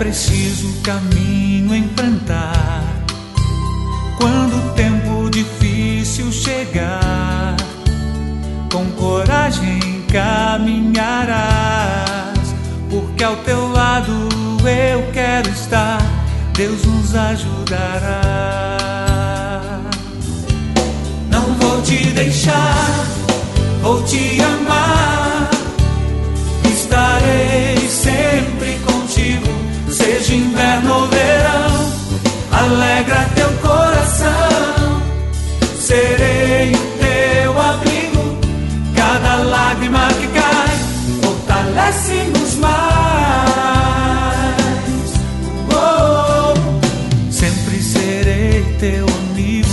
preciso caminho enfrentar. Quando o tempo difícil chegar, com coragem caminharás, porque ao teu lado eu quero estar. Deus nos ajudará. Não vou te deixar, vou te amar. Estarei sempre contigo, seja inverno ou verão. Alegra teu coração, serei o teu abrigo. Cada lágrima que cai fortalece-nos mais. Oh, sempre serei teu amigo.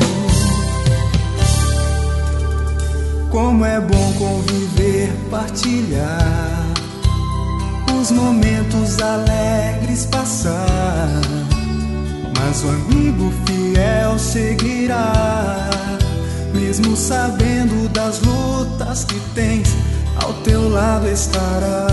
Como é bom conviver, partilhar os momentos alegres passar. Mas o amigo fiel seguirá, mesmo sabendo das lutas que tens, ao teu lado estará.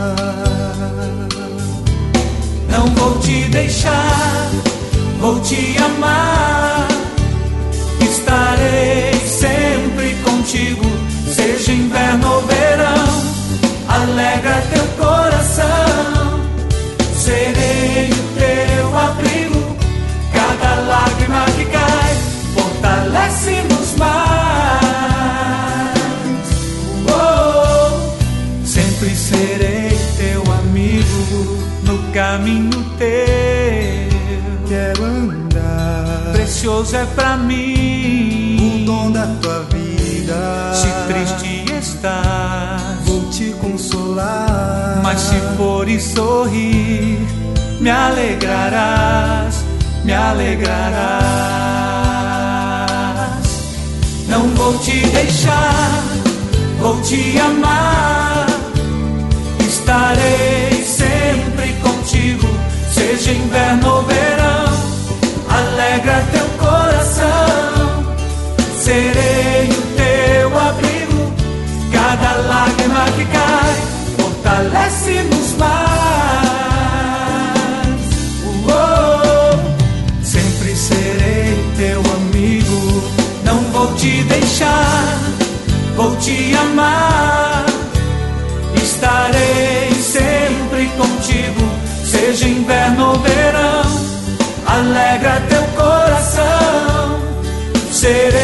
Não vou te deixar, vou te amar. Estarei sempre contigo, seja inverno ou verão. Alegra teu coração, serei o teu abrigo. Cada lágrima que cai fortalece-nos mais. Oh, sempre serei teu amigo no caminho teu. Quero andar, precioso é pra mim o dom da tua vida. Se triste estás, vou te consolar. Mas se fores sorrir, me alegrarás, me alegrarás. Não vou te deixar, vou te amar. Estarei sempre contigo, seja inverno ou verão. Alegra teu coração, serei o teu abrigo. Cada lágrima que cai fortalece-nos mais. Oh, sempre serei teu amigo. Não vou te deixar, vou te amar. Estarei sempre contigo, seja inverno ou verão. Alegra teu coração, serei